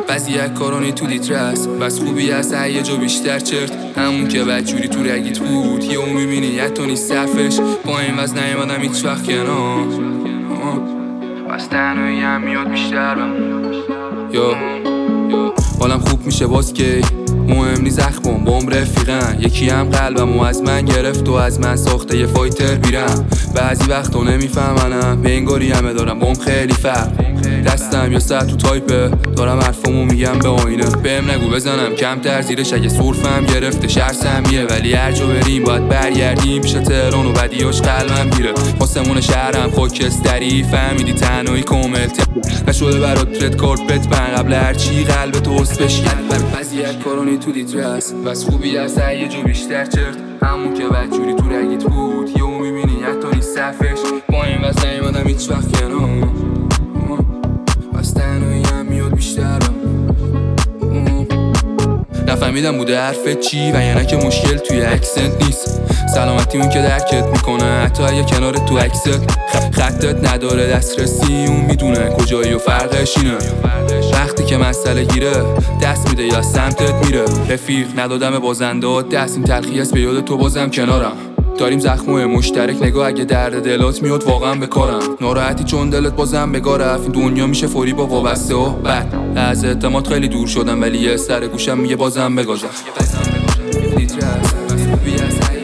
بعضی یک کارانی تو دیترس بس خوبی هست یه جا بیشتر چرت همون که بدجوری تو رگیت بود یه اون میبینی یه تونی صرفش با این وز نیومدم هیچ وقت کنار بس تنهایی هم میاد بیشتر یا حالم خوب میشه باز که مهم نی زخمم بام رفیقن یکی هم قلبم و از من گرفت و از من ساخته یه فایتر بیرم بعضی وقتا نمیفهمنم به انگاری همه دارم بام خیلی فرق دستم یا سر تو تایپه دارم حرفمو میگم به آینه بهم نگو بزنم کمتر زیرش اگه سرفم گرفته شرسمیه ولی هر جا بریم باید برگردیم پیش تهران و بدیاش قلبم گیره آسمون شهرم خاکستری فهمیدی تنهایی کامل نشده برات رد کارپت من قبل هرچی قلب تو حس بشکن بعضی از کارانی تو دیترس بس خوبی هست یه جو بیشتر چرت همون که بدجوری تو رگیت بود یه اون میبینی حتی نیست صفش با این وز نیومدم هیچ وقت کنار بس تنهایی هم میاد بیشترم نفهمیدم بوده حرفت چی و یعنی که مشکل توی اکسنت نیست سلامتی اون که درکت میکنه حتی اگه کنارت تو اکست خطت نداره دسترسی اون میدونه کجایی و فرقش اینه وقتی که مسئله گیره دست میده یا سمتت میره رفیق ندادم بازنده دست این تلخی است به یاد تو بازم کنارم داریم زخموه مشترک نگاه اگه درد دلات میاد واقعا بکارم ناراحتی چون دلت بازم بگاه رفت این دنیا میشه فوری با وابسته و بد از اعتماد خیلی دور شدم ولی یه سر گوشم میگه بازم بگازم